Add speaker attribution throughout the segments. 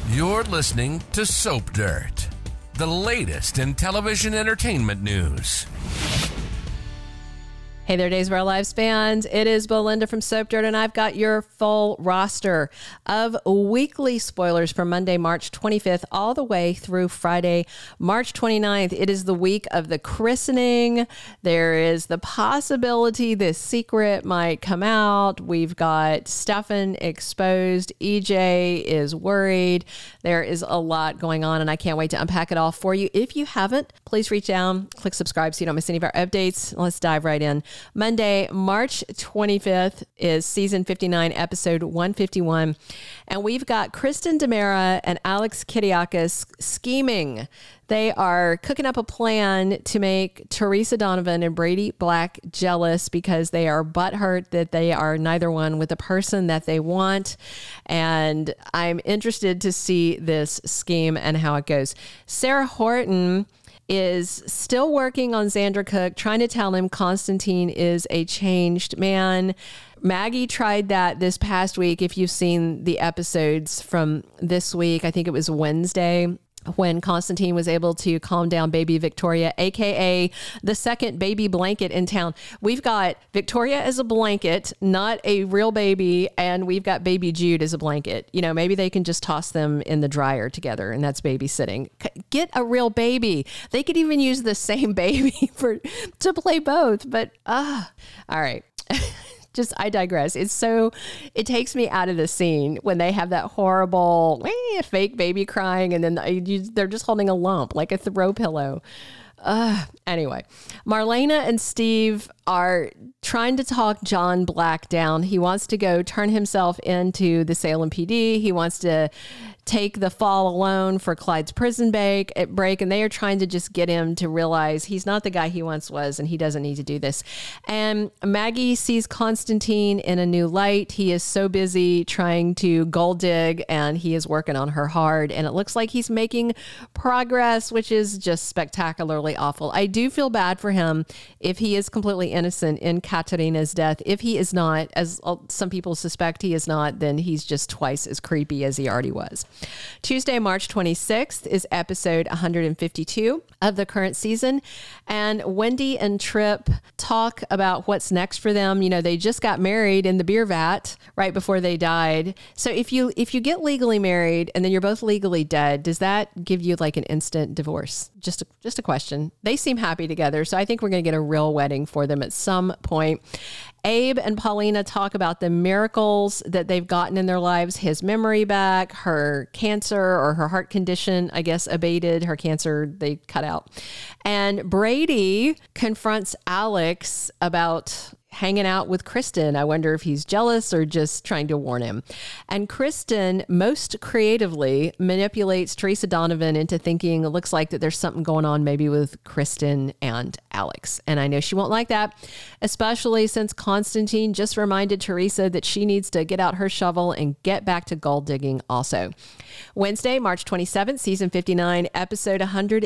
Speaker 1: You're listening to Soap Dirt, the latest in television entertainment news.
Speaker 2: Hey there, Days of Our Lives fans. It is Belinda from Soap Dirt, and I've got your full roster of weekly spoilers from Monday, March 25th, all the way through Friday, March 29th. It is the week of the christening. There is the possibility this secret might come out. We've got Stefan exposed. EJ is worried. There is a lot going on, and I can't wait to unpack it all for you. If you haven't, please reach down, click subscribe so you don't miss any of our updates. Let's dive right in. Monday, March 25th is season 59, episode 151. And we've got Kristen DiMera and Alex Kiddiotis scheming. They are cooking up a plan to make Teresa Donovan and Brady Black jealous because they are butthurt that they are neither one with the person that they want. And I'm interested to see this scheme and how it goes. Sarah Horton is still working on Xander Cook, trying to tell him Constantine is a changed man. Maggie tried that this past week. If you've seen the episodes from this week, I think it was Wednesday, when Constantine was able to calm down baby Victoria, aka the second baby blanket in town. We've got Victoria as a blanket, not a real baby, and we've got baby Jude as a blanket. You know, maybe they can just toss them in the dryer together, and that's babysitting. Get a real baby. They could even use the same baby to play both, but all right. I digress. It takes me out of the scene when they have that horrible fake baby crying, and then they're just holding a lump like a throw pillow. Anyway, Marlena and Steve are trying to talk John Black down. He wants to go turn himself into the Salem PD. He wants to take the fall alone for Clyde's prison break, and they are trying to just get him to realize he's not the guy he once was, and he doesn't need to do this. And Maggie sees Constantine in a new light. He is so busy trying to gold dig, and he is working on her hard, and it looks like he's making progress, which is just spectacularly awful. I do feel bad for him if he is completely innocent in Katerina's death. If he is not, as some people suspect he is not, then he's just twice as creepy as he already was. Tuesday, March 26th is episode 152 of the current season. And Wendy and Tripp talk about what's next for them. You know, they just got married in the beer vat right before they died. So if you get legally married and then you're both legally dead, does that give you like an instant divorce? Just a question. They seem happy together. So I think we're going to get a real wedding for them at some point. Abe and Paulina talk about the miracles that they've gotten in their lives. His memory back, her cancer or her heart condition, I guess, abated. Her cancer, they cut out. And Brady confronts Alex about hanging out with Kristen. I wonder if he's jealous or just trying to warn him. And Kristen most creatively manipulates Teresa Donovan into thinking it looks like that there's something going on maybe with Kristen and Alex. And I know she won't like that, especially since Constantine just reminded Teresa that she needs to get out her shovel and get back to gold digging also. Wednesday, March 27th, season 59, episode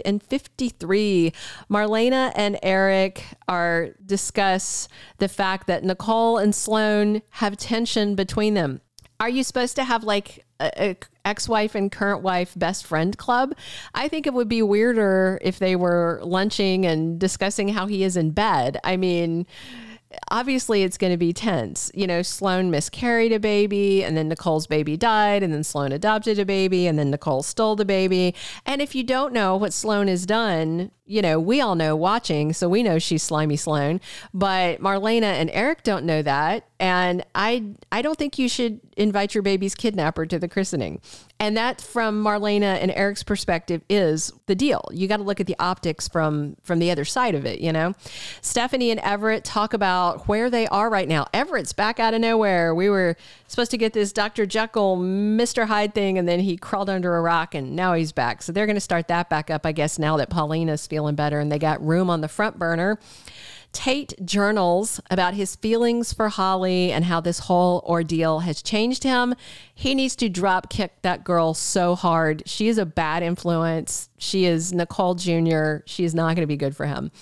Speaker 2: 153. Marlena and Eric discuss the fact that Nicole and Sloan have tension between them. Are you supposed to have like a ex-wife and current wife best friend club? I think it would be weirder if they were lunching and discussing how he is in bed. I mean, obviously it's going to be tense. You know, Sloan miscarried a baby, and then Nicole's baby died, and then Sloan adopted a baby, and then Nicole stole the baby. And if you don't know what Sloan has done, you know, we all know watching, so we know she's Slimy Sloan, but Marlena and Eric don't know that. And I don't think you should invite your baby's kidnapper to the christening. And that, from Marlena and Eric's perspective, is the deal. You got to look at the optics from the other side of it, you know? Stephanie and Everett talk about where they are right now. Everett's back out of nowhere. We were supposed to get this Dr. Jekyll, Mr. Hyde thing, and then he crawled under a rock, and now he's back. So they're going to start that back up, I guess, now that Paulina's feeling better and they got room on the front burner. Tate journals about his feelings for Holly and how this whole ordeal has changed him. He needs to drop kick that girl so hard. She is a bad influence. She is Nicole Jr. She is not going to be good for him.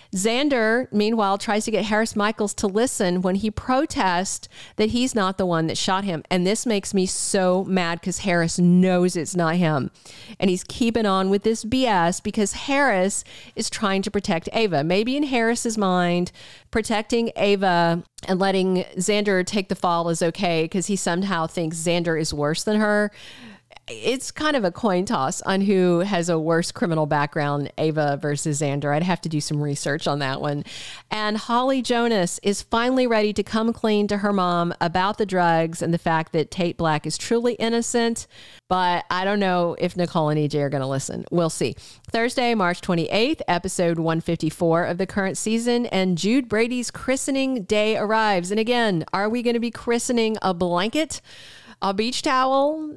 Speaker 2: Xander, meanwhile, tries to get Harris Michaels to listen when he protests that he's not the one that shot him. And this makes me so mad because Harris knows it's not him. And he's keeping on with this BS because Harris is trying to protect Ava. Maybe in Harris's mind, protecting Ava and letting Xander take the fall is okay because he somehow thinks Xander is worse than her. It's kind of a coin toss on who has a worse criminal background, Ava versus Xander. I'd have to do some research on that one. And Holly Jonas is finally ready to come clean to her mom about the drugs and the fact that Tate Black is truly innocent. But I don't know if Nicole and EJ are going to listen. We'll see. Thursday, March 28th, episode 154 of the current season, and Jude Brady's christening day arrives. And again, are we going to be christening a blanket, a beach towel,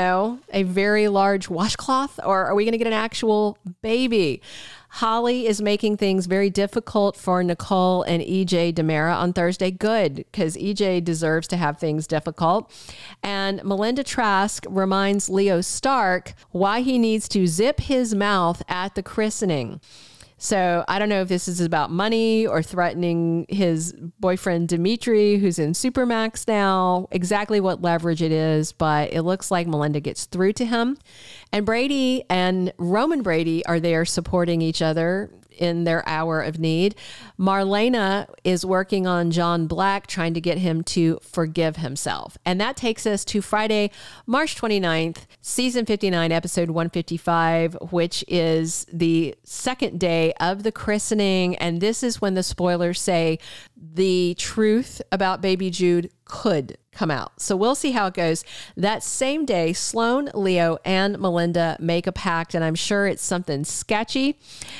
Speaker 2: a very large washcloth, or are we going to get an actual baby? Holly is making things very difficult for Nicole and EJ DiMera on Thursday. Good, because EJ deserves to have things difficult. And Melinda Trask reminds Leo Stark why he needs to zip his mouth at the christening. So I don't know if this is about money or threatening his boyfriend, Dimitri, who's in Supermax now, exactly what leverage it is, but it looks like Melinda gets through to him. And Brady and Roman Brady are there supporting each other in their hour of need. Marlena is working on John Black, trying to get him to forgive himself. And that takes us to Friday, March 29th, season 59, episode 155, which is the second day of the christening. And this is when the spoilers say the truth about baby Jude could come out. So we'll see how it goes. That same day, Sloan, Leo, and Melinda make a pact, and I'm sure it's something sketchy.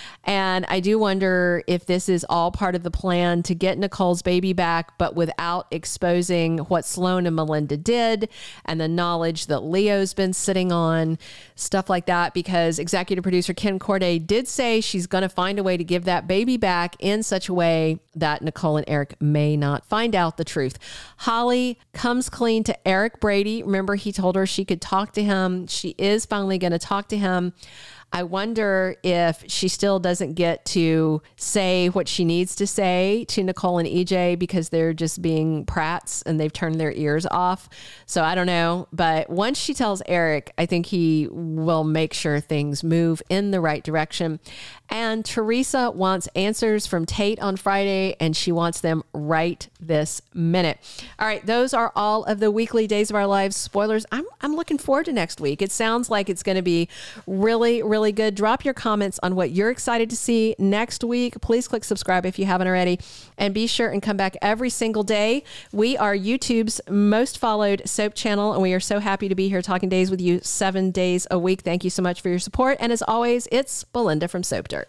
Speaker 2: And I do wonder if this is all part of the plan to get Nicole's baby back, but without exposing what Sloan and Melinda did and the knowledge that Leo's been sitting on, stuff like that, because executive producer Ken Corday did say she's going to find a way to give that baby back in such a way that Nicole and Eric may not find out the truth. Holly comes clean to Eric Brady. Remember, he told her she could talk to him. She is finally going to talk to him. I wonder if she still doesn't get to say what she needs to say to Nicole and EJ because they're just being prats and they've turned their ears off. So I don't know. But once she tells Eric, I think he will make sure things move in the right direction. And Teresa wants answers from Tate on Friday, and she wants them right this minute. All right, those are all of the weekly Days of Our Lives spoilers. I'm looking forward to next week. It sounds like it's going to be really, really good. Drop your comments on what you're excited to see next week. Please click subscribe if you haven't already, and be sure and come back every single day. We are YouTube's most followed soap channel, and we are so happy to be here talking days with you 7 days a week. Thank you so much for your support. And as always, it's Belinda from Soap Dirt.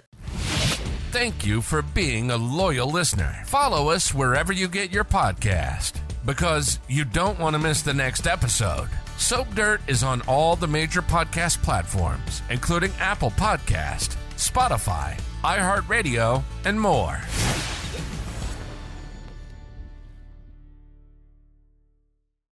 Speaker 1: Thank you for being a loyal listener. Follow us wherever you get your podcast, because you don't want to miss the next episode. Soap Dirt is on all the major podcast platforms, including Apple Podcast, Spotify, iHeartRadio, and more.